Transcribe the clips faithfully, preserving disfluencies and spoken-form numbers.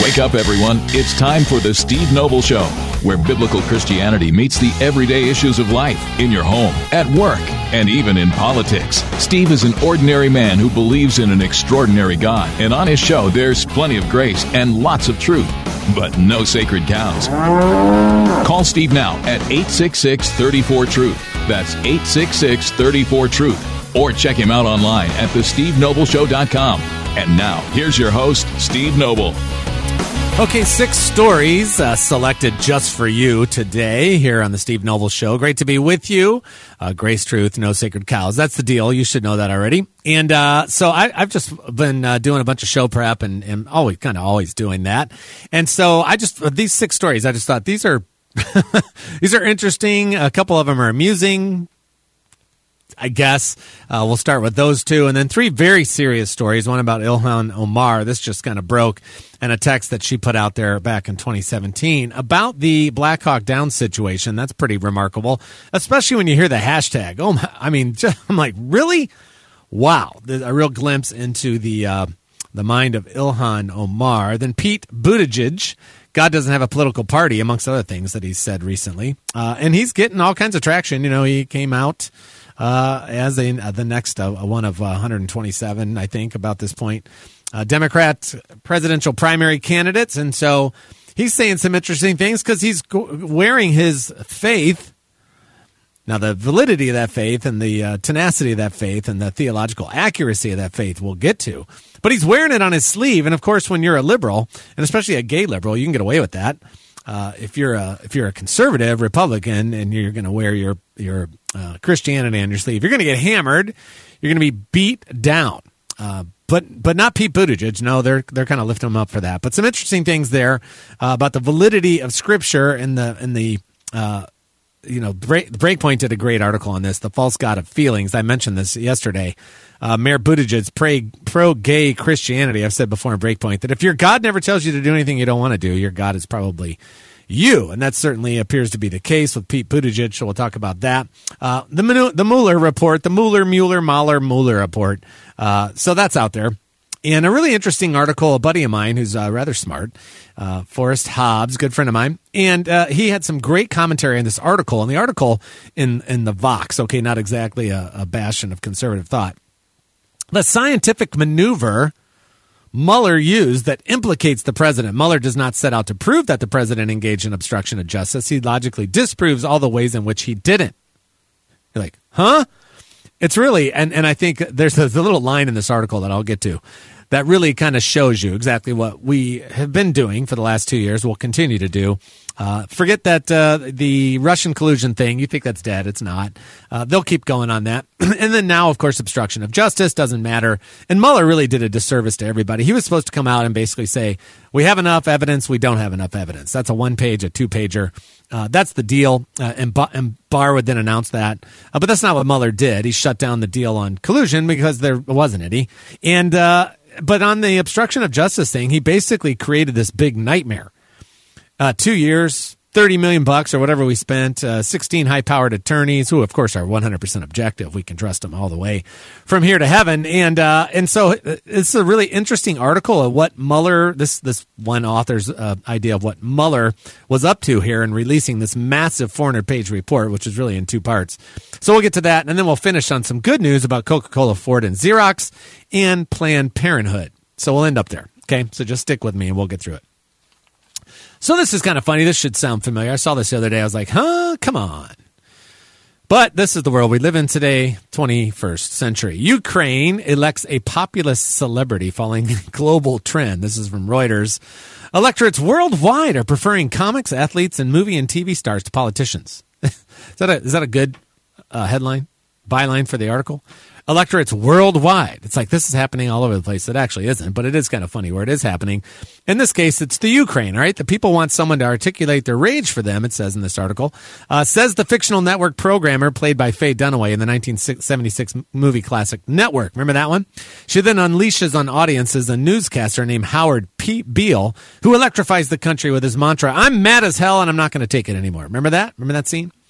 Wake up, everyone. It's time for the Steve Noble Show, where biblical Christianity meets the everyday issues of life in your home, at work, and even in politics. Steve is an ordinary man who believes in an extraordinary God, and on his show, there's plenty of grace and lots of truth, but no sacred cows. Call Steve now at eight six six, three four, truth. That's eight six six, three four, truth. Or check him out online at the steve noble show dot com. And now, here's your host, Steve Noble. Okay, six stories uh, selected just for you today here on the Steve Noble Show. Great to be with you. Uh, Grace, truth, no sacred cows. That's the deal. You should know that already. And uh, so I, I've just been uh, doing a bunch of show prep and, and always kind of always doing that. And so I just these six stories, I just thought these are these are interesting. A couple of them are amusing, I guess. Uh, we'll start with those two. And then three very serious stories. One about Ilhan Omar. This just kind of broke. And a text that she put out there back in twenty seventeen about the Black Hawk Down situation. That's pretty remarkable, especially when you hear the hashtag. Oh, my, I mean, just, I'm like, really? Wow. There's a real glimpse into the uh, the mind of Ilhan Omar. Then Pete Buttigieg. God doesn't have a political party, amongst other things that he's said recently. Uh, and he's getting all kinds of traction. You know, he came out Uh, as a, uh, the next uh, one of uh, one hundred twenty-seven, I think, about this point, uh, Democrat presidential primary candidates. And so he's saying some interesting things because he's go- wearing his faith. Now, the validity of that faith and the uh, tenacity of that faith and the theological accuracy of that faith we'll get to. But he's wearing it on his sleeve. And, of course, when you're a liberal, and especially a gay liberal, you can get away with that. Uh, if you're a if you're a conservative Republican and you're going to wear your your uh, Christianity on your sleeve, you're going to get hammered. You're going to be beat down. Uh, but but not Pete Buttigieg. No, they're they're kind of lifting him up for that. But some interesting things there uh, about the validity of Scripture and the and the uh, you know break, Breakpoint did a great article on this. The false god of feelings. I mentioned this yesterday. Uh, Mayor Buttigieg's pro-gay Christianity. I've said before in Breakpoint that if your God never tells you to do anything you don't want to do, your God is probably you. And that certainly appears to be the case with Pete Buttigieg, so we'll talk about that. Uh, the the Mueller report, the Mueller, Mueller, Mahler, Mueller report. Uh, so that's out there. And a really interesting article, a buddy of mine who's uh, rather smart, uh, Forrest Hobbs, good friend of mine, and uh, he had some great commentary on this article. And the article in, in the Vox, okay, not exactly a, a bastion of conservative thought. The scientific maneuver Mueller used that implicates the president. Mueller does not set out to prove that the president engaged in obstruction of justice. He logically disproves all the ways in which he didn't. You're like, huh? It's really, and, and I think there's a, there's a little line in this article that I'll get to that really kind of shows you exactly what we have been doing for the last two years, we'll continue to do. Uh, forget that uh, the Russian collusion thing. You think that's dead. It's not. Uh, they'll keep going on that. And then now, of course, obstruction of justice doesn't matter. And Mueller really did a disservice to everybody. He was supposed to come out and basically say, we have enough evidence, we don't have enough evidence. That's a one-page, a two-pager. Uh, that's the deal. Uh, and, ba- and Barr would then announce that. Uh, but that's not what Mueller did. He shut down the deal on collusion because there wasn't any. And uh, but on the obstruction of justice thing, he basically created this big nightmare. Uh, two years, thirty million bucks or whatever we spent, uh, sixteen high-powered attorneys who, of course, are one hundred percent objective. We can trust them all the way from here to heaven. And uh, and so it's a really interesting article of what Mueller, this this one author's uh, idea of what Mueller was up to here in releasing this massive four hundred page report, which is really in two parts. So we'll get to that, and then we'll finish on some good news about Coca-Cola, Ford, and Xerox, and Planned Parenthood. So we'll end up there. Okay, so just stick with me, and we'll get through it. So this is kind of funny. This should sound familiar. I saw this the other day. I was like, huh, come on. But this is the world we live in today, twenty-first century. Ukraine elects a populist celebrity following global trend. This is from Reuters. Electorates worldwide are preferring comics, athletes, and movie and T V stars to politicians. is, that a, is that a good uh, headline, byline for the article? Electorates worldwide. It's like this is happening all over the place. It actually isn't, but it is kind of funny where it is happening. In this case, it's the Ukraine, right? The people want someone to articulate their rage for them, it says in this article. Uh, says the fictional network programmer played by Faye Dunaway in the nineteen seventy-six movie classic Network. Remember that one? She then unleashes on audiences a newscaster named Howard P. Beale, who electrifies the country with his mantra, I'm mad as hell and I'm not going to take it anymore. Remember that? Remember that scene?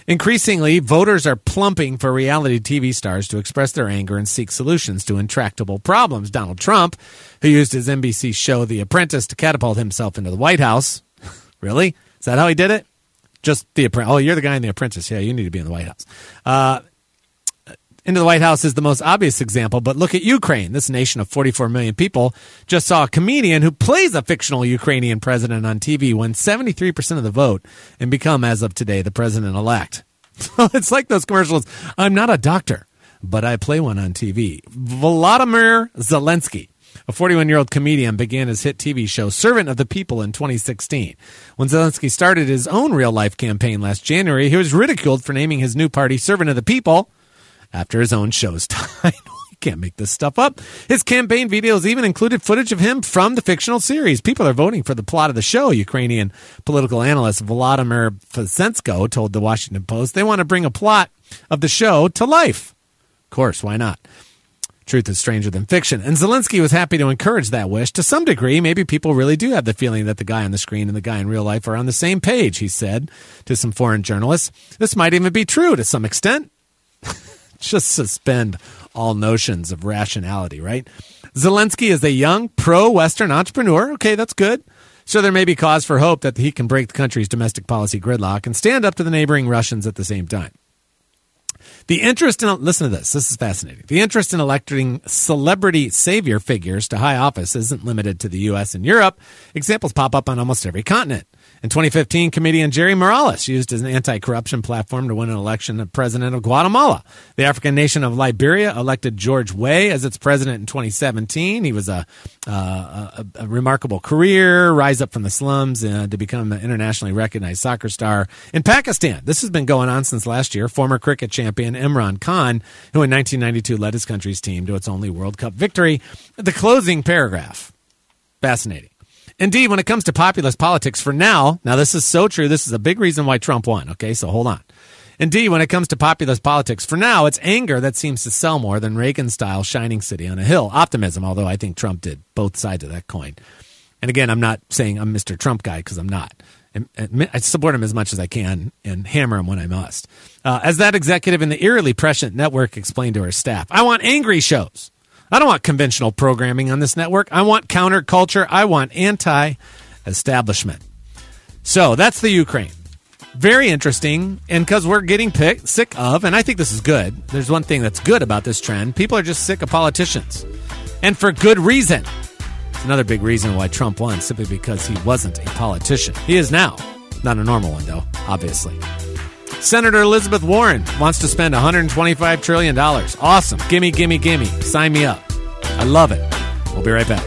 Increasingly, voters are plumping for reality T V stars to express their anger and seek solutions to intractable problems. Donald Trump, who used his N B C show The Apprentice to catapult himself into the White House. Really? Is that how he did it? Just The Apprentice. Oh, you're the guy in The Apprentice. Yeah, you need to be in the White House. Uh, into the White House is the most obvious example, but look at Ukraine. This nation of forty-four million people just saw a comedian who plays a fictional Ukrainian president on T V win seventy-three percent of the vote and become, as of today, the president-elect. It's like those commercials. I'm not a doctor, but I play one on T V. Volodymyr Zelensky, a forty-one-year-old comedian, began his hit T V show Servant of the People in twenty sixteen. When Zelensky started his own real-life campaign last January, he was ridiculed for naming his new party Servant of the People after his own show's title. You can't make this stuff up. His campaign videos even included footage of him from the fictional series. People are voting for the plot of the show, Ukrainian political analyst Volodymyr Fesensko told the Washington Post. They want to bring a plot of the show to life. Of course, why not? Truth is stranger than fiction. And Zelensky was happy to encourage that wish. To some degree, maybe people really do have the feeling that the guy on the screen and the guy in real life are on the same page, he said to some foreign journalists. This might even be true to some extent. Just suspend all notions of rationality, right? Zelensky is a young, pro-Western entrepreneur. Okay, that's good. So there may be cause for hope that he can break the country's domestic policy gridlock and stand up to the neighboring Russians at the same time. The interest in, listen to this, this is fascinating. The interest in electing celebrity savior figures to high office isn't limited to the U S and Europe. Examples pop up on almost every continent. In twenty fifteen, comedian Jerry Morales used an anti-corruption platform to win an election as president of Guatemala. The African nation of Liberia elected George Weah as its president in twenty seventeen. He was a, uh, a, a remarkable career, rise up from the slums uh, to become an internationally recognized soccer star. In Pakistan, this has been going on since last year. Former cricket champion Imran Khan, who in nineteen ninety-two led his country's team to its only World Cup victory. The closing paragraph. Fascinating. Indeed, when it comes to populist politics for now, now this is so true, this is a big reason why Trump won, okay, so hold on. Indeed, when it comes to populist politics for now, it's anger that seems to sell more than Reagan-style shining city on a hill. Optimism, although I think Trump did both sides of that coin. And again, I'm not saying I'm Mister Trump guy because I'm not. I support him as much as I can and hammer him when I must. Uh, as that executive in the eerily prescient network explained to her staff, I want angry shows. I don't want conventional programming on this network. I want counterculture. I want anti-establishment. So that's the Ukraine. Very interesting. And because we're getting pick, sick of, and I think this is good, there's one thing that's good about this trend. People are just sick of politicians. And for good reason. It's another big reason why Trump won, simply because he wasn't a politician. He is now. Not a normal one, though, obviously. Senator Elizabeth Warren wants to spend one hundred twenty-five trillion dollars. Awesome. Gimme, gimme, gimme. Sign me up. I love it. We'll be right back.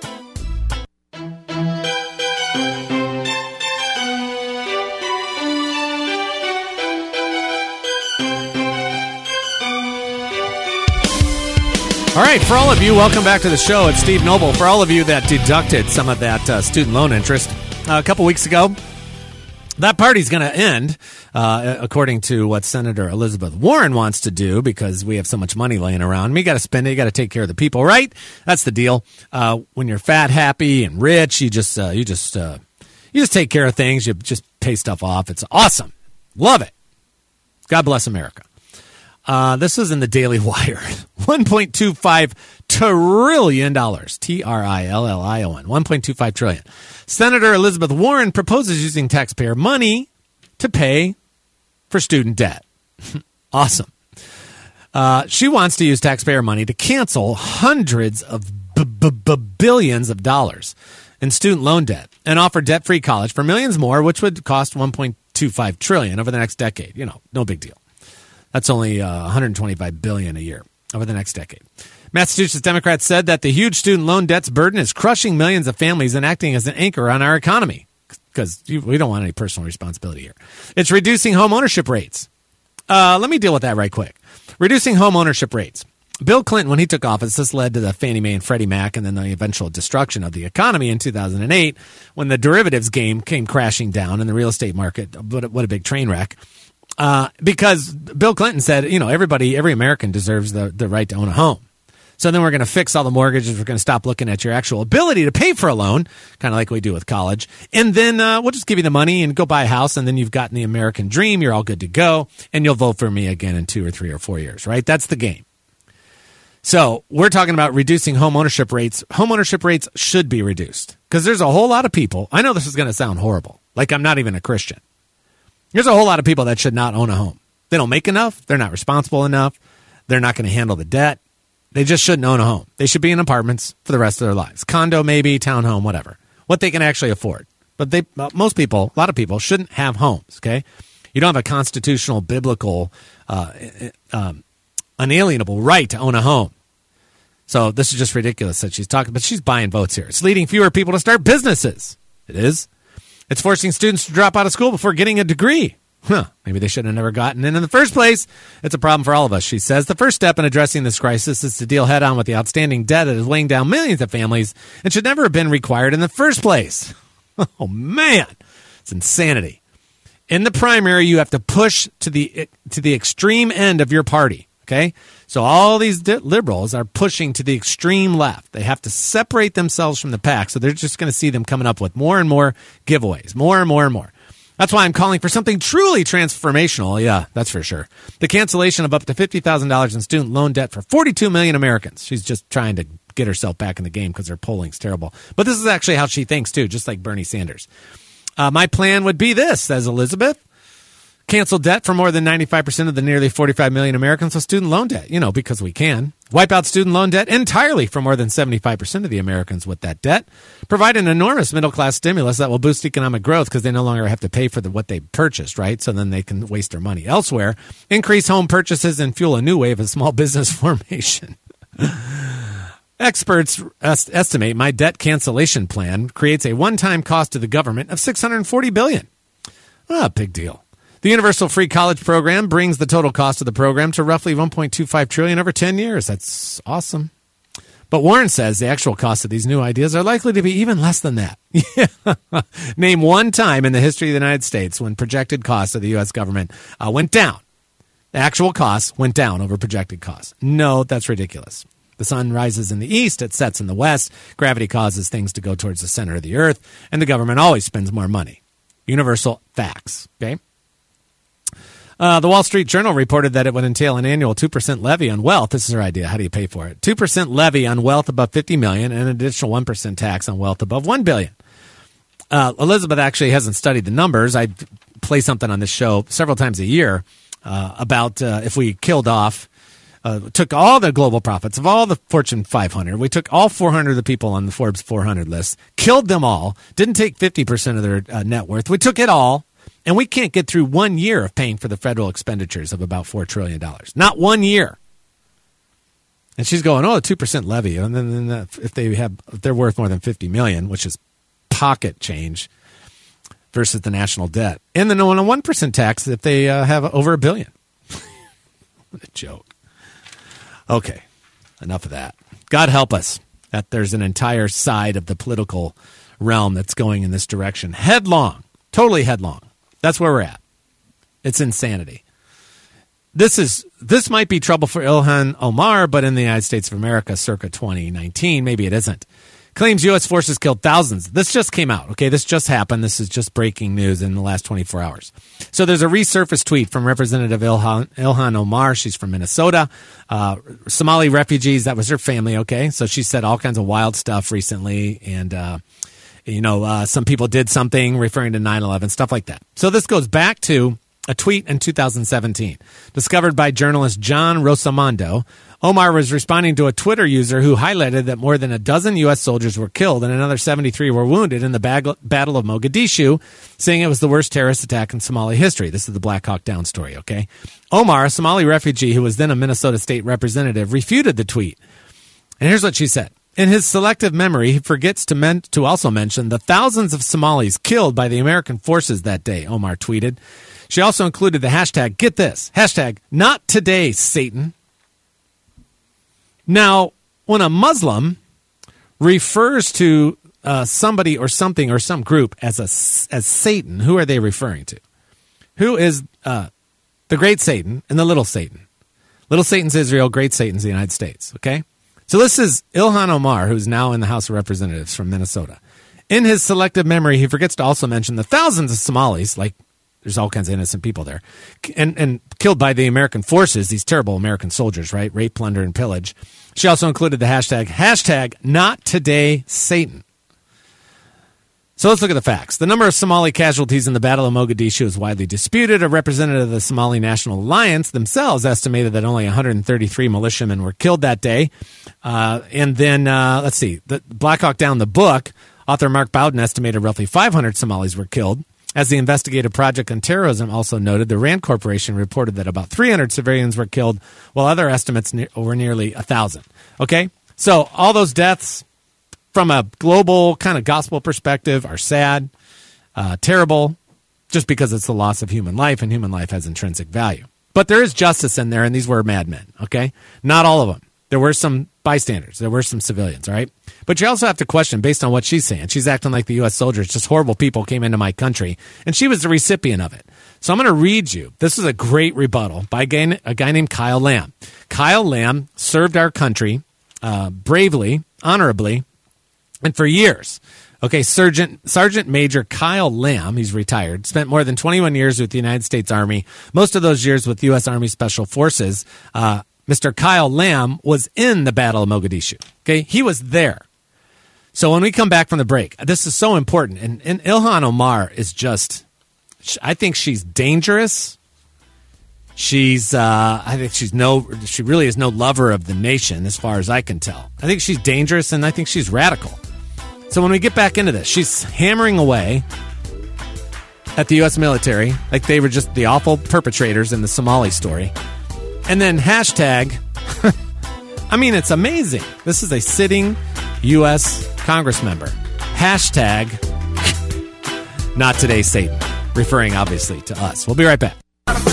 All right, for all of you, welcome back to the show. It's Steve Noble. For all of you that deducted some of that uh, student loan interest uh, a couple weeks ago, that party's going to end, uh, according to what Senator Elizabeth Warren wants to do, because we have so much money laying around. We got to spend it. You got to take care of the people, right? That's the deal. Uh, when you're fat, happy, and rich, you just uh, you just uh, you just take care of things. You just pay stuff off. It's awesome. Love it. God bless America. Uh, this is in the Daily Wire. one point two five trillion dollars. T R I L L I O N. one point two five trillion dollars. Senator Elizabeth Warren proposes using taxpayer money to pay for student debt. Awesome. Uh, she wants to use taxpayer money to cancel hundreds of b- b- b- billions of dollars in student loan debt and offer debt-free college for millions more, which would cost one point two five trillion dollars over the next decade. You know, no big deal. That's only uh, one hundred twenty-five billion dollars a year over the next decade. Massachusetts Democrats said that the huge student loan debt's burden is crushing millions of families and acting as an anchor on our economy, because we don't want any personal responsibility here. It's reducing home ownership rates. Uh, let me deal with that right quick. Reducing home ownership rates. Bill Clinton, when he took office, this led to the Fannie Mae and Freddie Mac and then the eventual destruction of the economy in two thousand eight when the derivatives game came crashing down in the real estate market. What a, what a big train wreck. Uh, because Bill Clinton said, you know, everybody, every American deserves the, the right to own a home. So then we're going to fix all the mortgages. We're going to stop looking at your actual ability to pay for a loan, kind of like we do with college. And then uh, we'll just give you the money and go buy a house, and then you've gotten the American dream. You're all good to go, and you'll vote for me again in two or three or four years, right? That's the game. So we're talking about reducing home ownership rates. Home ownership rates should be reduced because there's a whole lot of people. I know this is going to sound horrible, like I'm not even a Christian. There's a whole lot of people that should not own a home. They don't make enough. They're not responsible enough. They're not going to handle the debt. They just shouldn't own a home. They should be in apartments for the rest of their lives. Condo, maybe, townhome, whatever. What they can actually afford. But they, most people, a lot of people, shouldn't have homes, okay? You don't have a constitutional, biblical, uh, um, unalienable right to own a home. So this is just ridiculous that she's talking, but she's buying votes here. It's leading fewer people to start businesses. It is. It's forcing students to drop out of school before getting a degree. Huh, maybe they should have never gotten in in the first place. It's a problem for all of us, she says. The first step in addressing this crisis is to deal head on with the outstanding debt that is weighing down millions of families and should never have been required in the first place. Oh, man. It's insanity. In the primary, you have to push to the to the extreme end of your party, okay? So all these di- liberals are pushing to the extreme left. They have to separate themselves from the pack, so they're just going to see them coming up with more and more giveaways, more and more and more. That's why I'm calling for something truly transformational. Yeah, that's for sure. The cancellation of up to fifty thousand dollars in student loan debt for forty-two million Americans. She's just trying to get herself back in the game because her polling's terrible. But this is actually how she thinks, too, just like Bernie Sanders. Uh, my plan would be this, says Elizabeth. Cancel debt for more than ninety-five percent of the nearly forty-five million Americans with student loan debt, you know, because we can. Wipe out student loan debt entirely for more than seventy-five percent of the Americans with that debt. Provide an enormous middle-class stimulus that will boost economic growth because they no longer have to pay for the, what they purchased, right? So then they can waste their money elsewhere. Increase home purchases and fuel a new wave of small business formation. Experts est- estimate my debt cancellation plan creates a one-time cost to the government of six hundred forty billion dollars. Ah, big deal. The Universal Free College Program brings the total cost of the program to roughly one point two five trillion dollars over ten years. That's awesome. But Warren says the actual cost of these new ideas are likely to be even less than that. Name one time in the history of the United States when projected costs of the U S government uh, went down. The actual costs went down over projected costs. No, that's ridiculous. The sun rises in the east, it sets in the west. Gravity causes things to go towards the center of the earth, and the government always spends more money. Universal facts, okay? Uh, the Wall Street Journal reported that it would entail an annual two percent levy on wealth. This is her idea. How do you pay for it? two percent levy on wealth above fifty million dollars and an additional one percent tax on wealth above one billion dollars. Uh, Elizabeth actually hasn't studied the numbers. I play something on this show several times a year uh, about uh, if we killed off, uh, took all the global profits of all the Fortune five hundred. We took all four hundred of the people on the Forbes four hundred list, killed them all, didn't take fifty percent of their uh, net worth. We took it all. And we can't get through one year of paying for the federal expenditures of about four trillion dollars. Not one year. And she's going, oh, a two percent levy. And then, then if they have, if they're worth more than fifty million dollars, which is pocket change versus the national debt. And then on a one percent tax if they uh, have over a billion. What a joke. Okay, enough of that. God help us that there's an entire side of the political realm that's going in this direction. Headlong, totally headlong. That's where we're at. It's insanity. This is this might be trouble for Ilhan Omar, but in the United States of America, circa twenty nineteen, maybe it isn't. Claims U S forces killed thousands. This just came out, okay? This just happened. This is just breaking news in the last twenty-four hours. So there's a resurfaced tweet from Representative Ilhan, Ilhan Omar. She's from Minnesota. Uh, Somali refugees, that was her family, okay? So she said all kinds of wild stuff recently, and uh You know, uh, some people did something referring to nine eleven, stuff like that. So this goes back to a tweet in two thousand seventeen. Discovered by journalist John Rosamondo, Omar was responding to a Twitter user who highlighted that more than a dozen U S soldiers were killed and another seventy-three were wounded in the bag- Battle of Mogadishu, saying it was the worst terrorist attack in Somali history. This is the Black Hawk Down story, okay? Omar, a Somali refugee who was then a Minnesota state representative, refuted the tweet. And here's what she said. In his selective memory, he forgets to, men- to also mention the thousands of Somalis killed by the American forces that day, Omar tweeted. She also included the hashtag, get this, hashtag, not today, Satan. Now, when a Muslim refers to uh, somebody or something or some group as a, as Satan, who are they referring to? Who is uh, the great Satan and the little Satan? Little Satan's Israel, great Satan's the United States, okay? So this is Ilhan Omar, who's now in the House of Representatives from Minnesota. In his selective memory, he forgets to also mention the thousands of Somalis, like there's all kinds of innocent people there, and, and killed by the American forces, these terrible American soldiers, right? Rape, plunder, and pillage. She also included the hashtag, hashtag not today Satan. So let's look at the facts. The number of Somali casualties in the Battle of Mogadishu is widely disputed. A representative of the Somali National Alliance themselves estimated that only one hundred thirty-three militiamen were killed that day. Uh, and then, uh, let's see, the Black Hawk Down, the book, author Mark Bowden estimated roughly five hundred Somalis were killed. As the Investigative Project on Terrorism also noted, the RAND Corporation reported that about three hundred civilians were killed, while other estimates ne- were nearly one thousand. Okay? So all those deaths, from a global kind of gospel perspective, are sad, uh, terrible, just because it's the loss of human life, and human life has intrinsic value. But there is justice in there, and these were madmen, okay? Not all of them. There were some bystanders. There were some civilians, all right? But you also have to question, based on what she's saying, she's acting like the U S soldiers, just horrible people came into my country, and she was the recipient of it. So I'm going to read you. This is a great rebuttal by a guy, a guy named Kyle Lamb. Kyle Lamb served our country uh, bravely, honorably, and for years. Okay, Sergeant Sergeant Major Kyle Lamb, he's retired, spent more than twenty-one years with the United States Army, most of those years with U S Army Special Forces. Uh, Mister Kyle Lamb was in the Battle of Mogadishu. Okay, he was there. So when we come back from the break, this is so important. And, and Ilhan Omar is just, I think she's dangerous. She's, uh, I think she's no, she really is no lover of the nation as far as I can tell. I think she's dangerous, and I think she's radical. So when we get back into this, she's hammering away at the U S military like they were just the awful perpetrators in the Somali story. And then hashtag, I mean, it's amazing. This is a sitting U S Congress member. Hashtag, not today Satan, referring obviously to us. We'll be right back.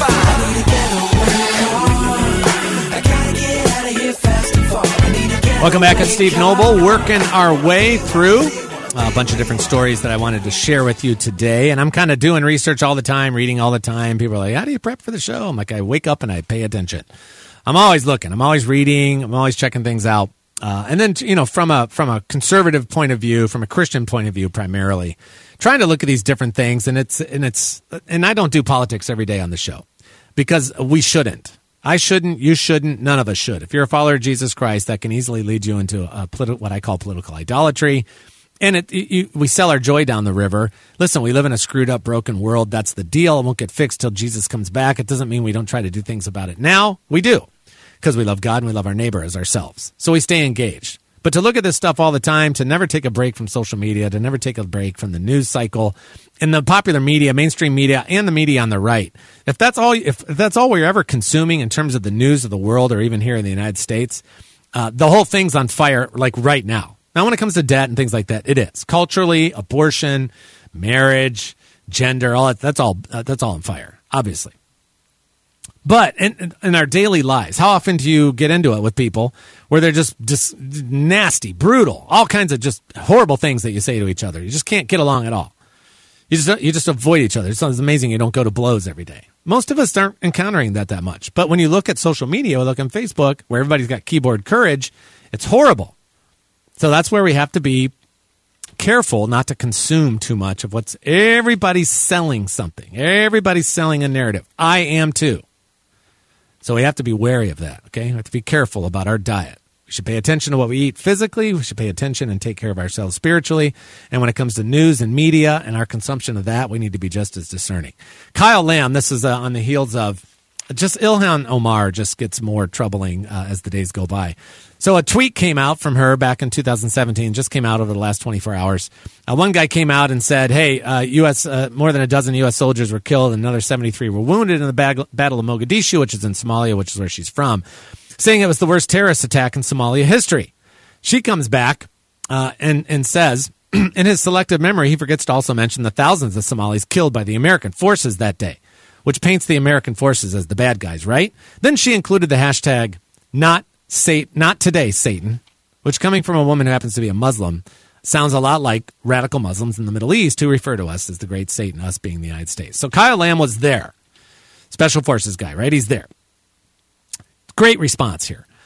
Welcome back. It's Steve Noble, working our way through a bunch of different stories that I wanted to share with you today. And I'm kind of doing research all the time, reading all the time. People are like, how do you prep for the show? I'm like, I wake up and I pay attention. I'm always looking. I'm always reading. I'm always checking things out. Uh, and then, you know, from a from a conservative point of view, from a Christian point of view, primarily, trying to look at these different things. And it's and it's and I don't do politics every day on the show because we shouldn't. I shouldn't. You shouldn't. None of us should. If you're a follower of Jesus Christ, that can easily lead you into a politi- what I call political idolatry. And it, you, we sell our joy down the river. Listen, we live in a screwed up, broken world. That's the deal. It won't get fixed till Jesus comes back. It doesn't mean we don't try to do things about it now. We do, because we love God and we love our neighbor as ourselves. So we stay engaged. But to look at this stuff all the time, to never take a break from social media, to never take a break from the news cycle, and the popular media, mainstream media, and the media on the right, if that's all, if, if that's all we're ever consuming in terms of the news of the world, or even here in the United States, uh, the whole thing's on fire, like right now. Now, when it comes to debt and things like that, it is culturally, abortion, marriage, gender, all that, that's all uh, that's all on fire, obviously. But in, in our daily lives, how often do you get into it with people where they're just, just nasty, brutal, all kinds of just horrible things that you say to each other? You just can't get along at all. You just you just avoid each other. It's amazing you don't go to blows every day. Most of us aren't encountering that that much. But when you look at social media, or look on Facebook, where everybody's got keyboard courage, it's horrible. So that's where we have to be careful not to consume too much of what's everybody's selling something. Everybody's selling a narrative. I am too. So we have to be wary of that, okay? We have to be careful about our diet. We should pay attention to what we eat physically. We should pay attention and take care of ourselves spiritually. And when it comes to news and media and our consumption of that, we need to be just as discerning. Kyle Lamb, this is uh, on the heels of just Ilhan Omar just gets more troubling uh, as the days go by. So a tweet came out from her back in two thousand seventeen, just came out over the last twenty-four hours. Uh, one guy came out and said, hey, uh, U S uh, more than a dozen U S soldiers were killed and another seventy-three were wounded in the bag- Battle of Mogadishu, which is in Somalia, which is where she's from, saying it was the worst terrorist attack in Somalia history. She comes back uh, and, and says, in his selective memory, he forgets to also mention the thousands of Somalis killed by the American forces that day, which paints the American forces as the bad guys, right? Then she included the hashtag, not Satan, not today, Satan, which, coming from a woman who happens to be a Muslim, sounds a lot like radical Muslims in the Middle East who refer to us as the great Satan, us being the United States. So Kyle Lamb was there. Special Forces guy, right? He's there. Great response here.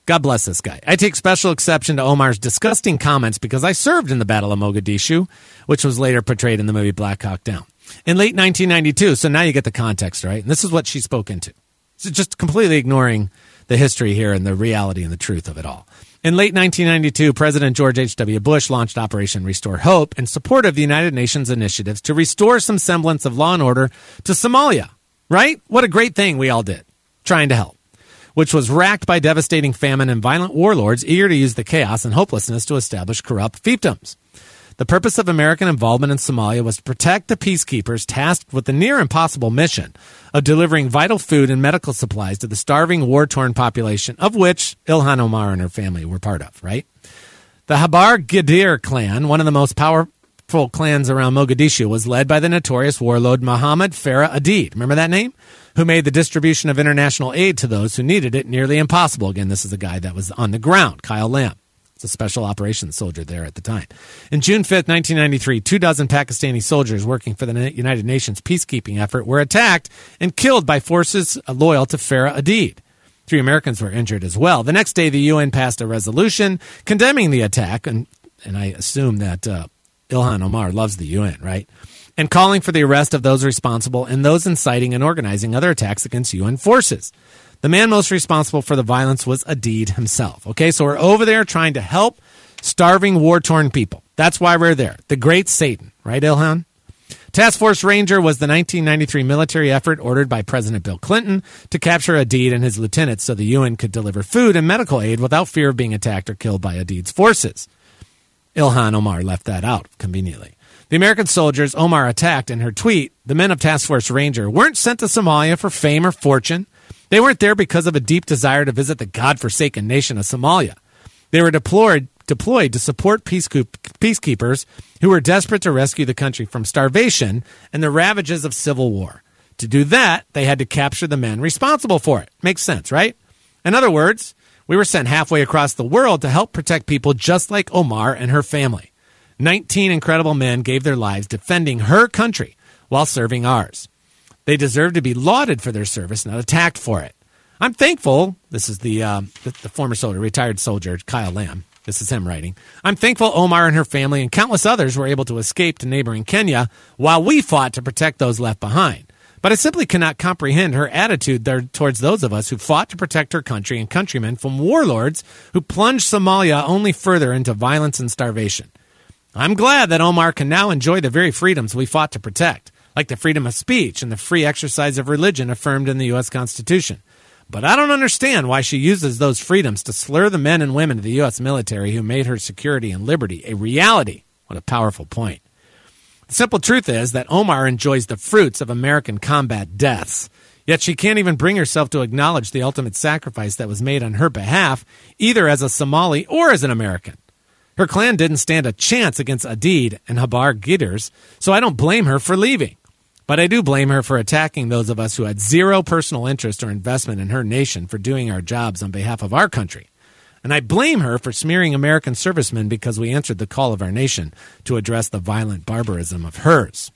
God bless this guy. I take special exception to Omar's disgusting comments because I served in the Battle of Mogadishu, which was later portrayed in the movie Black Hawk Down. In late nineteen ninety-two, so now you get the context, right? And this is what she spoke into. So just completely ignoring the history here and the reality and the truth of it all. In late nineteen ninety-two, President George H W. Bush launched Operation Restore Hope in support of the United Nations initiatives to restore some semblance of law and order to Somalia, right? What a great thing we all did, trying to help, which was racked by devastating famine and violent warlords eager to use the chaos and hopelessness to establish corrupt fiefdoms. The purpose of American involvement in Somalia was to protect the peacekeepers tasked with the near-impossible mission of delivering vital food and medical supplies to the starving, war-torn population, of which Ilhan Omar and her family were part of, right? The Habar Ghadir clan, one of the most powerful clans around Mogadishu, was led by the notorious warlord Mohammed Farah Aidid. Remember that name? Who made the distribution of international aid to those who needed it nearly impossible. Again, this is a guy that was on the ground, Kyle Lamb. It's a special operations soldier there at the time. In June fifth, nineteen ninety-three, two dozen Pakistani soldiers working for the United Nations peacekeeping effort were attacked and killed by forces loyal to Farah Aidid. Three Americans were injured as well. The next day, the U N passed a resolution condemning the attack, and, and I assume that uh, Ilhan Omar loves the U N, right? And calling for the arrest of those responsible and those inciting and organizing other attacks against U N forces. The man most responsible for the violence was Aidid himself. Okay, so we're over there trying to help starving, war-torn people. That's why we're there. The great Satan, right, Ilhan? Task Force Ranger was the nineteen ninety-three military effort ordered by President Bill Clinton to capture Aidid and his lieutenants so the U N could deliver food and medical aid without fear of being attacked or killed by Aidid's forces. Ilhan Omar left that out conveniently. The American soldiers Omar attacked in her tweet, the men of Task Force Ranger, weren't sent to Somalia for fame or fortune. They weren't there because of a deep desire to visit the godforsaken nation of Somalia. They were deployed, deployed to support peacekeepers who were desperate to rescue the country from starvation and the ravages of civil war. To do that, they had to capture the men responsible for it. Makes sense, right? In other words, we were sent halfway across the world to help protect people just like Omar and her family. Nineteen incredible men gave their lives defending her country while serving ours. They deserve to be lauded for their service, not attacked for it. I'm thankful, this is the, uh, the, the former soldier, retired soldier, Kyle Lamb. This is him writing. I'm thankful Omar and her family and countless others were able to escape to neighboring Kenya while we fought to protect those left behind. But I simply cannot comprehend her attitude there towards those of us who fought to protect her country and countrymen from warlords who plunged Somalia only further into violence and starvation. I'm glad that Omar can now enjoy the very freedoms we fought to protect, like the freedom of speech and the free exercise of religion affirmed in the U S Constitution. But I don't understand why she uses those freedoms to slur the men and women of the U S military who made her security and liberty a reality. What a powerful point. The simple truth is that Omar enjoys the fruits of American combat deaths, yet she can't even bring herself to acknowledge the ultimate sacrifice that was made on her behalf, either as a Somali or as an American. Her clan didn't stand a chance against Aidid and Habar Ghidirs, so I don't blame her for leaving. But I do blame her for attacking those of us who had zero personal interest or investment in her nation for doing our jobs on behalf of our country. And I blame her for smearing American servicemen because we answered the call of our nation to address the violent barbarism of hers.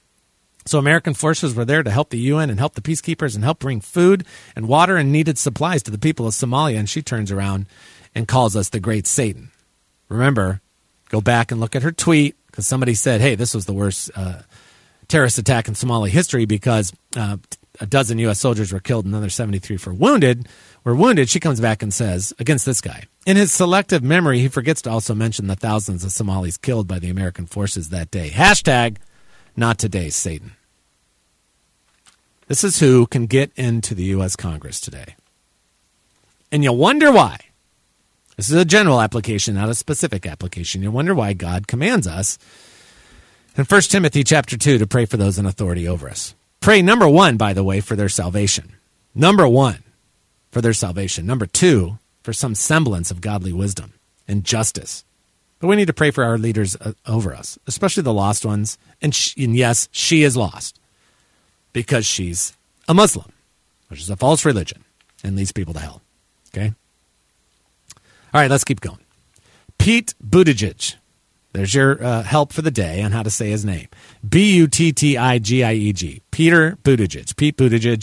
So American forces were there to help the U N and help the peacekeepers and help bring food and water and needed supplies to the people of Somalia, and she turns around and calls us the great Satan. Remember, go back and look at her tweet, because somebody said, hey, this was the worst uh, terrorist attack in Somali history because uh, a dozen U S soldiers were killed and another seventy-three were wounded. Were wounded. She comes back and says, against this guy, in his selective memory, he forgets to also mention the thousands of Somalis killed by the American forces that day. Hashtag, not today's Satan. This is who can get into the U S Congress today. And you'll wonder why. This is a general application, not a specific application. You wonder why God commands us in First Timothy chapter two to pray for those in authority over us. Pray, number one, by the way, for their salvation. Number one, for their salvation. Number two, for some semblance of godly wisdom and justice. But we need to pray for our leaders uh, over us, especially the lost ones. And, she, and yes, she is lost because she's a Muslim, which is a false religion and leads people to hell. Okay? All right, let's keep going. Pete Buttigieg. There's your uh, help for the day on how to say his name. B U T T I G I E G. Peter Buttigieg. Pete Buttigieg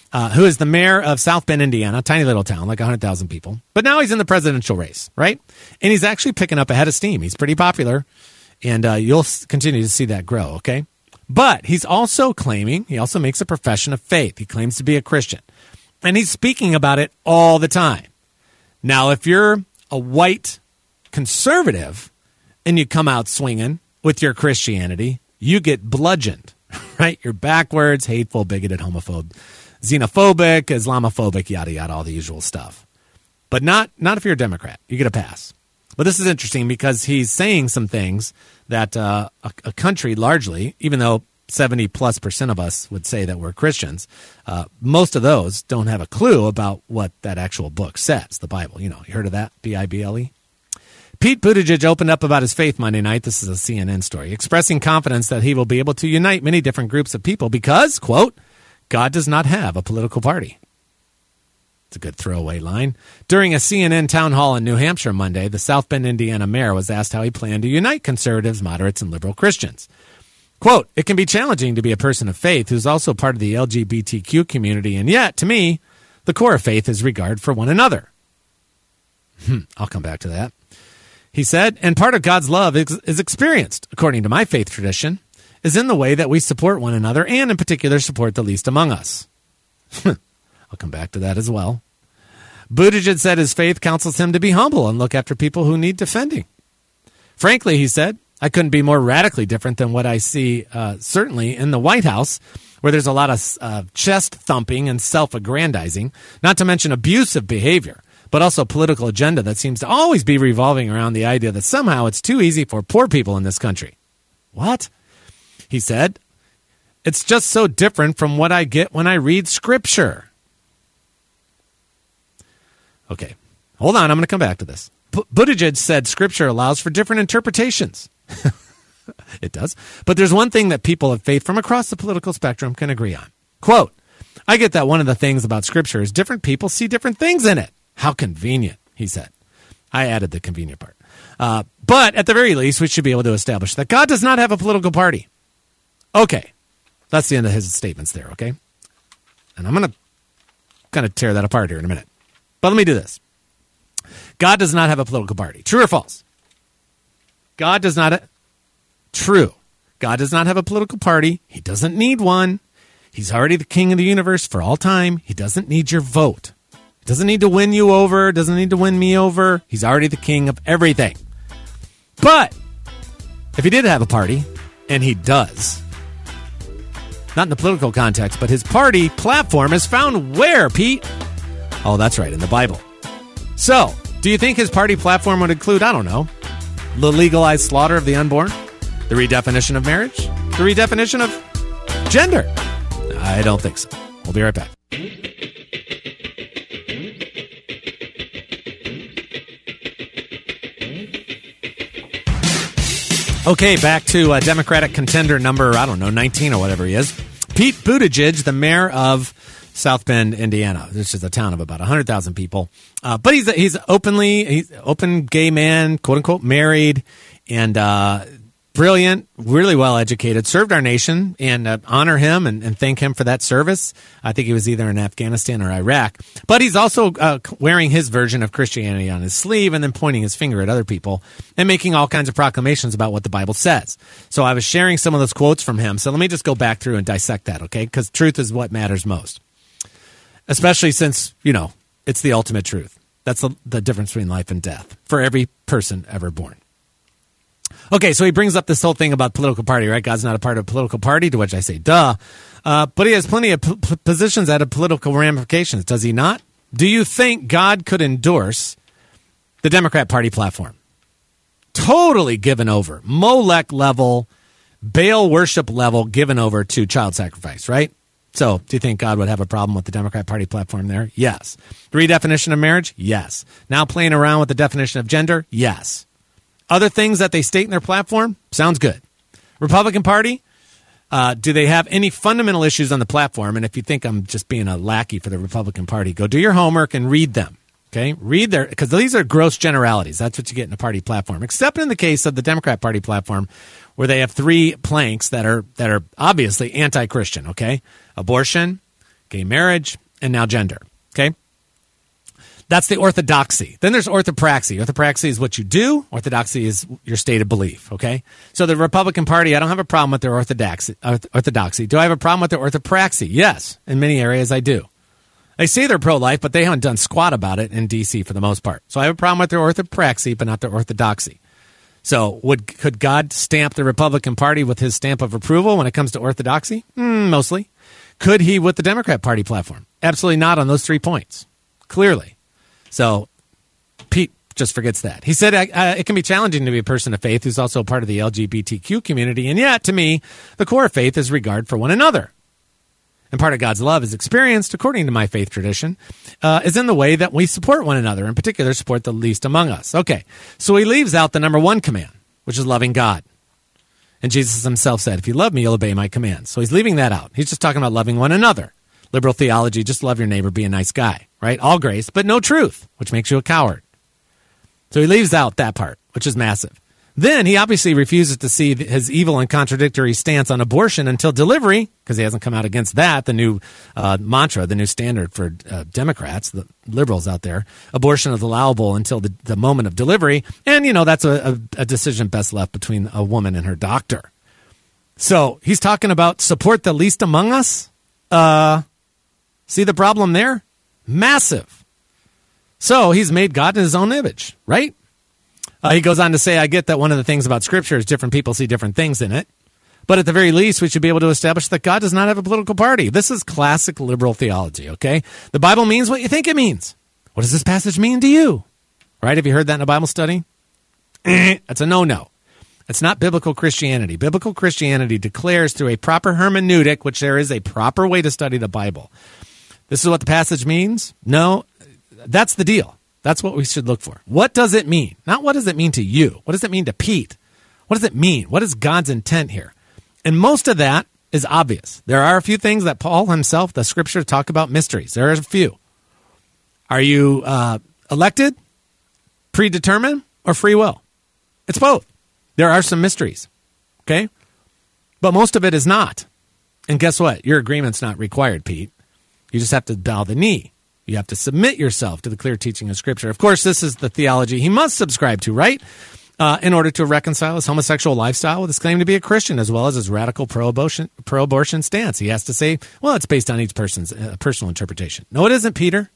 uh, who is the mayor of South Bend, Indiana, tiny little town, like one hundred thousand people. But now he's in the presidential race, right? And he's actually picking up a head of steam. He's pretty popular, and uh, you'll continue to see that grow, okay? But he's also claiming, he also makes a profession of faith. He claims to be a Christian. And he's speaking about it all the time. Now, if you're a white conservative and you come out swinging with your Christianity, you get bludgeoned, right? You're backwards, hateful, bigoted, homophobe, xenophobic, Islamophobic, yada, yada, all the usual stuff. But not, not if you're a Democrat. You get a pass. But this is interesting because he's saying some things that uh, a, a country largely, even though seventy plus percent of us would say that we're Christians, uh, most of those don't have a clue about what that actual book says, the Bible. You know, you heard of that, B I B L E? Pete Buttigieg opened up about his faith Monday night. This is a C N N story, expressing confidence that he will be able to unite many different groups of people because, quote, God does not have a political party. It's a good throwaway line. During a C N N town hall in New Hampshire Monday, the South Bend, Indiana mayor was asked how he planned to unite conservatives, moderates, and liberal Christians. Quote, it can be challenging to be a person of faith who's also part of the L G B T Q community, and yet, to me, the core of faith is regard for one another. Hmm, I'll come back to that. He said, and part of God's love is, is experienced, according to my faith tradition, is in the way that we support one another and, in particular, support the least among us. I'll come back to that as well. Buttigieg said his faith counsels him to be humble and look after people who need defending. Frankly, he said, I couldn't be more radically different than what I see, uh, certainly in the White House, where there's a lot of uh, chest thumping and self-aggrandizing, not to mention abusive behavior, but also political agenda that seems to always be revolving around the idea that somehow it's too easy for poor people in this country. What? He said, it's just so different from what I get when I read Scripture. Okay, hold on, I'm going to come back to this. B- Buttigieg said Scripture allows for different interpretations. It does. But there's one thing that people of faith from across the political spectrum can agree on. Quote, I get that one of the things about Scripture is different people see different things in it. How convenient, he said. I added the convenient part. Uh, but at the very least, we should be able to establish that God does not have a political party. Okay. That's the end of his statements there, okay? And I'm going to kind of tear that apart here in a minute. But let me do this. God does not have a political party. True or false? God does not. Ha- True. God does not have a political party. He doesn't need one. He's already the king of the universe for all time. He doesn't need your vote. He doesn't need to win you over. Doesn't need to win me over. He's already the king of everything. But if he did have a party, and he does, not in the political context, but his party platform is found where, Pete? Oh, that's right, in the Bible. So, do you think his party platform would include, I don't know, the legalized slaughter of the unborn? The redefinition of marriage? The redefinition of gender? I don't think so. We'll be right back. Okay, back to uh, Democratic contender number, I don't know, nineteen or whatever he is. Pete Buttigieg, the mayor of South Bend, Indiana. This is a town of about one hundred thousand people. Uh, but he's he's openly, he's open gay man, quote unquote, married, and uh, brilliant, really well educated, served our nation, and uh, honor him and, and thank him for that service. I think he was either in Afghanistan or Iraq. But he's also uh, wearing his version of Christianity on his sleeve and then pointing his finger at other people and making all kinds of proclamations about what the Bible says. So I was sharing some of those quotes from him. So let me just go back through and dissect that, okay? Because truth is what matters most. Especially since, you know, it's the ultimate truth. That's the, the difference between life and death for every person ever born. Okay, so he brings up this whole thing about political party, right? God's not a part of a political party, to which I say, duh. Uh, but he has plenty of p- p- positions that have political ramifications, does he not? Do you think God could endorse the Democrat Party platform? Totally given over. Molech level, Baal worship level given over to child sacrifice, right? So, do you think God would have a problem with the Democrat Party platform there? Yes. The redefinition of marriage? Yes. Now playing around with the definition of gender? Yes. Other things that they state in their platform? Sounds good. Republican Party? Uh, do they have any fundamental issues on the platform? And if you think I'm just being a lackey for the Republican Party, go do your homework and read them. Okay? Read their, because these are gross generalities. That's what you get in a party platform. Except in the case of the Democrat Party platform, where they have three planks that are that are obviously anti-Christian, okay? Abortion, gay marriage, and now gender. Okay? That's the orthodoxy. Then there's orthopraxy. Orthopraxy is what you do. Orthodoxy is your stated belief, okay? So the Republican Party, I don't have a problem with their orthodoxy. orthodoxy. Do I have a problem with their orthopraxy? Yes. In many areas, I do. They say they're pro-life, but they haven't done squat about it in D C for the most part. So I have a problem with their orthopraxy, but not their orthodoxy. So would could God stamp the Republican Party with his stamp of approval when it comes to orthodoxy? Mm, mostly. Could he with the Democrat Party platform? Absolutely not on those three points. Clearly. So Pete just forgets that. He said uh, it can be challenging to be a person of faith who's also a part of the L G B T Q community, and yet, to me, the core of faith is regard for one another. And part of God's love is experienced, according to my faith tradition, uh, is in the way that we support one another, in particular, support the least among us. Okay, so he leaves out the number one command, which is loving God. And Jesus himself said, if you love me, you'll obey my commands. So he's leaving that out. He's just talking about loving one another. Liberal theology, just love your neighbor, be a nice guy, right? All grace, but no truth, which makes you a coward. So he leaves out that part, which is massive. Then he obviously refuses to see his evil and contradictory stance on abortion until delivery, because he hasn't come out against that, the new uh, mantra, the new standard for uh, Democrats, the liberals out there. Abortion is allowable until the, the moment of delivery. And, you know, that's a, a, a decision best left between a woman and her doctor. So he's talking about support the least among us. Uh, see the problem there? Massive. So he's made God in his own image, right? Uh, he goes on to say, I get that one of the things about Scripture is different people see different things in it. But at the very least, we should be able to establish that God does not have a political party. This is classic liberal theology, okay? The Bible means what you think it means. What does this passage mean to you? Right? Have you heard that in a Bible study? That's a no-no. It's not biblical Christianity. Biblical Christianity declares through a proper hermeneutic, which there is a proper way to study the Bible. This is what the passage means? No, that's the deal. That's what we should look for. What does it mean? Not what does it mean to you? What does it mean to Pete? What does it mean? What is God's intent here? And most of that is obvious. There are a few things that Paul himself, the Scripture, talk about mysteries. There are a few. Are you uh, elected, predetermined, or free will? It's both. There are some mysteries, okay? But most of it is not. And guess what? Your agreement's not required, Pete. You just have to bow the knee. You have to submit yourself to the clear teaching of Scripture. Of course, this is the theology he must subscribe to, right? Uh, in order to reconcile his homosexual lifestyle with his claim to be a Christian, as well as his radical pro-abortion, pro-abortion stance. He has to say, well, it's based on each person's uh, personal interpretation. No, it isn't, Peter.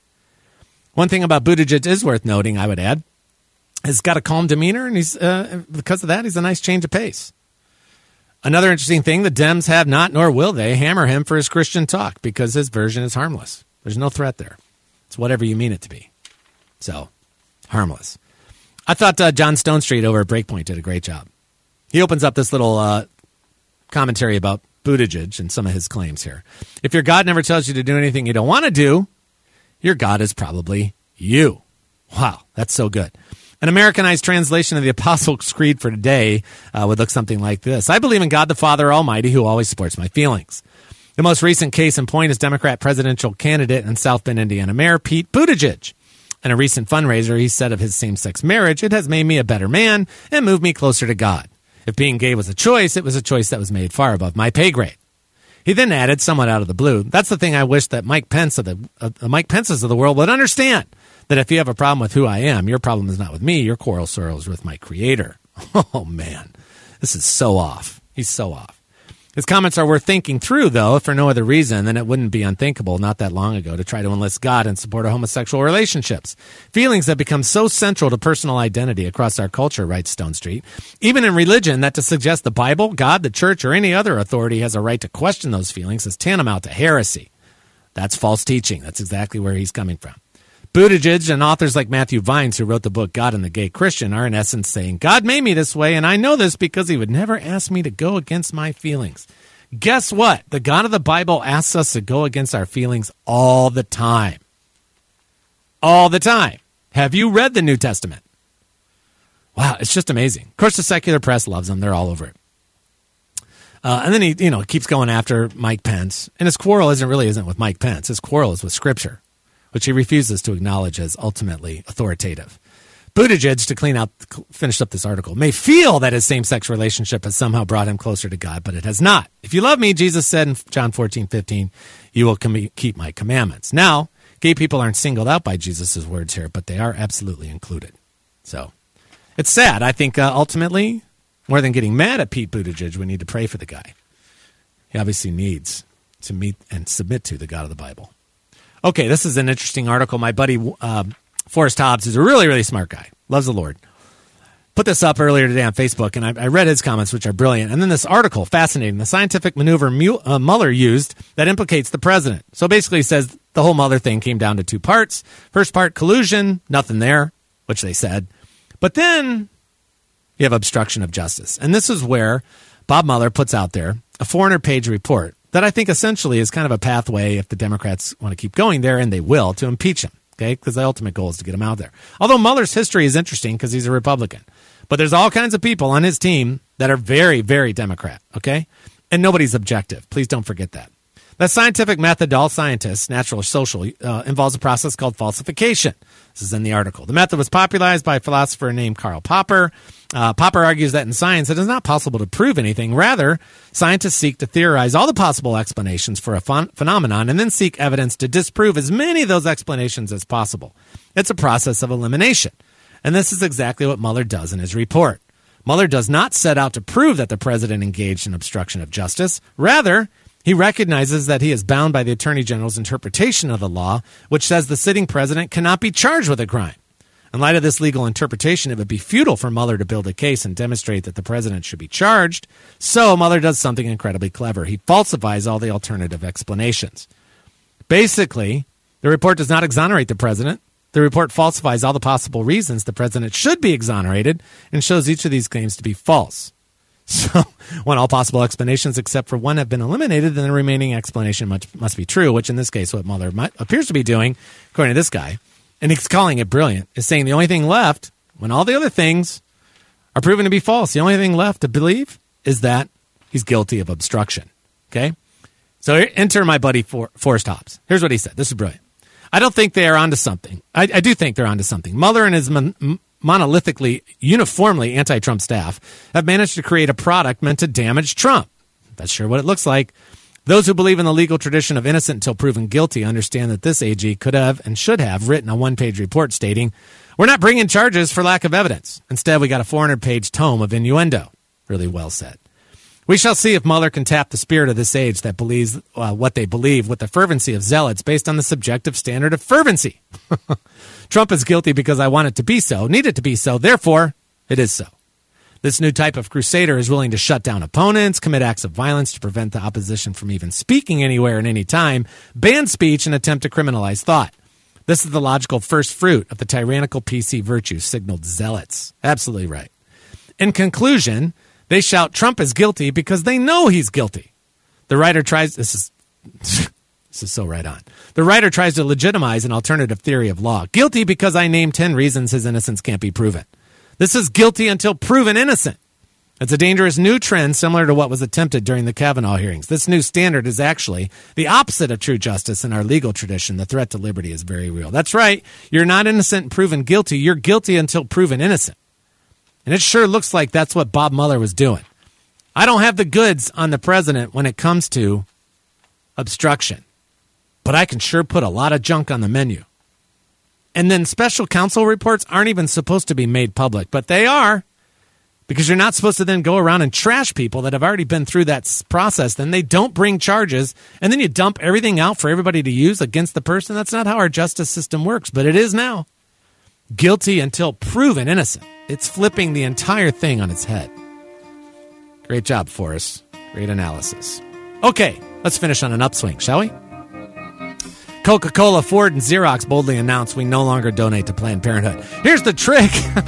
One thing about Buttigieg is worth noting, I would add. He's got a calm demeanor, and he's uh, because of that, he's a nice change of pace. Another interesting thing, the Dems have not, nor will they, hammer him for his Christian talk, because his version is harmless. There's no threat there. It's whatever you mean it to be. So, harmless. I thought uh, John Stonestreet over at Breakpoint did a great job. He opens up this little uh, commentary about Buttigieg and some of his claims here. If your God never tells you to do anything you don't want to do, your God is probably you. Wow, that's so good. An Americanized translation of the Apostles' Creed for today uh, would look something like this. I believe in God the Father Almighty, who always supports my feelings. The most recent case in point is Democrat presidential candidate and South Bend, Indiana Mayor Pete Buttigieg. In a recent fundraiser, he said of his same-sex marriage, it has made me a better man and moved me closer to God. If being gay was a choice, it was a choice that was made far above my pay grade. He then added, somewhat out of the blue, that's the thing I wish that Mike Pence of the uh, Mike Pence's of the world would understand, that if you have a problem with who I am, your problem is not with me, your quarrel sorrow is with my Creator. Oh, man. This is so off. He's so off. His comments are worth thinking through, though, if for no other reason than it wouldn't be unthinkable not that long ago to try to enlist God in support of homosexual relationships. Feelings that become so central to personal identity across our culture, writes Stonestreet. Even in religion, that to suggest the Bible, God, the church, or any other authority has a right to question those feelings is tantamount to heresy. That's false teaching. That's exactly where he's coming from. Buttigieg and authors like Matthew Vines, who wrote the book God and the Gay Christian, are in essence saying, God made me this way, and I know this because he would never ask me to go against my feelings. Guess what? The God of the Bible asks us to go against our feelings all the time. All the time. Have you read the New Testament? Wow, it's just amazing. Of course, the secular press loves them. They're all over it. Uh, and then he, you know, keeps going after Mike Pence. And his quarrel isn't really isn't with Mike Pence. His quarrel is with Scripture, which he refuses to acknowledge as ultimately authoritative. Buttigieg, to clean out, finish up this article, may feel that his same-sex relationship has somehow brought him closer to God, but it has not. If you love me, Jesus said in John fourteen fifteen, you will com- keep my commandments. Now, gay people aren't singled out by Jesus' words here, but they are absolutely included. So, it's sad. I think uh, ultimately, more than getting mad at Pete Buttigieg, we need to pray for the guy. He obviously needs to meet and submit to the God of the Bible. Okay, this is an interesting article. My buddy uh, Forrest Hobbs is a really, really smart guy. Loves the Lord. Put this up earlier today on Facebook, and I, I read his comments, which are brilliant. And then this article, fascinating, the scientific maneuver Mu- uh, Mueller used that implicates the president. So basically he says the whole Mueller thing came down to two parts. First part, collusion, nothing there, which they said. But then you have obstruction of justice. And this is where Bob Mueller puts out there a four hundred page report that I think essentially is kind of a pathway, if the Democrats want to keep going there, and they will, to impeach him. Okay, because the ultimate goal is to get him out there. Although Mueller's history is interesting because he's a Republican. But there's all kinds of people on his team that are very, very Democrat, okay? And nobody's objective. Please don't forget that. The scientific method to all scientists, natural or social, uh, involves a process called falsification. This is in the article. The method was popularized by a philosopher named Karl Popper. Uh, Popper argues that in science it is not possible to prove anything. Rather, scientists seek to theorize all the possible explanations for a ph- phenomenon and then seek evidence to disprove as many of those explanations as possible. It's a process of elimination. And this is exactly what Mueller does in his report. Mueller does not set out to prove that the president engaged in obstruction of justice. Rather, he recognizes that he is bound by the Attorney General's interpretation of the law, which says the sitting president cannot be charged with a crime. In light of this legal interpretation, it would be futile for Mueller to build a case and demonstrate that the president should be charged. So Mueller does something incredibly clever. He falsifies all the alternative explanations. Basically, the report does not exonerate the president. The report falsifies all the possible reasons the president should be exonerated and shows each of these claims to be false. So when all possible explanations except for one have been eliminated, then the remaining explanation must, must be true, which in this case what Mueller might, appears to be doing, according to this guy, and he's calling it brilliant, is saying the only thing left, when all the other things are proven to be false, the only thing left to believe is that he's guilty of obstruction. Okay? So enter my buddy For, Forrest Hobbs. Here's what he said. This is brilliant. I don't think they are onto something. I, I do think they're onto something. Mueller and his mon- monolithically, uniformly anti-Trump staff have managed to create a product meant to damage Trump. That's sure what it looks like. Those who believe in the legal tradition of innocent until proven guilty understand that this A G could have and should have written a one-page report stating, we're not bringing charges for lack of evidence. Instead, we got a four hundred page tome of innuendo. Really well said. We shall see if Mueller can tap the spirit of this age that believes uh, what they believe with the fervency of zealots based on the subjective standard of fervency. Trump is guilty because I want it to be so, need it to be so, therefore, it is so. This new type of crusader is willing to shut down opponents, commit acts of violence to prevent the opposition from even speaking anywhere and any time, ban speech, and attempt to criminalize thought. This is the logical first fruit of the tyrannical P C virtue signaled zealots. Absolutely right. In conclusion, they shout Trump is guilty because they know he's guilty. The writer tries, this is, this is so right on. The writer tries to legitimize an alternative theory of law. Guilty because I named ten reasons his innocence can't be proven. This is guilty until proven innocent. It's a dangerous new trend similar to what was attempted during the Kavanaugh hearings. This new standard is actually the opposite of true justice in our legal tradition. The threat to liberty is very real. That's right. You're not innocent and proven guilty. You're guilty until proven innocent. And it sure looks like that's what Bob Mueller was doing. I don't have the goods on the president when it comes to obstruction, but I can sure put a lot of junk on the menu. And then special counsel reports aren't even supposed to be made public, but they are, because you're not supposed to then go around and trash people that have already been through that process. Then they don't bring charges, and then you dump everything out for everybody to use against the person. That's not how our justice system works, but it is now. Guilty until proven innocent. It's flipping the entire thing on its head. Great job, Forrest. Great analysis. Okay, let's finish on an upswing, shall we? Coca-Cola, Ford, and Xerox boldly announced we no longer donate to Planned Parenthood. Here's the trick.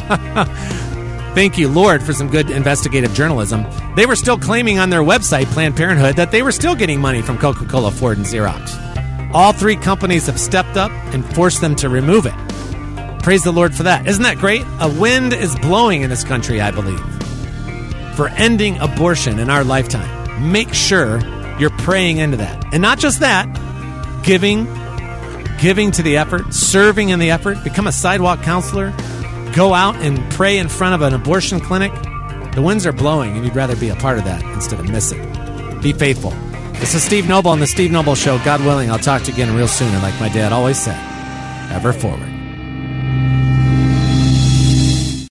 Thank you, Lord, for some good investigative journalism. They were still claiming on their website, Planned Parenthood, that they were still getting money from Coca-Cola, Ford, and Xerox. All three companies have stepped up and forced them to remove it. Praise the Lord for that. Isn't that great? A wind is blowing in this country, I believe, for ending abortion in our lifetime. Make sure you're praying into that. And not just that, giving, giving to the effort, serving in the effort, become a sidewalk counselor, go out and pray in front of an abortion clinic, the winds are blowing, and you'd rather be a part of that instead of miss it. Be faithful. This is Steve Noble on The Steve Noble Show. God willing, I'll talk to you again real soon. And like my dad always said, ever forward.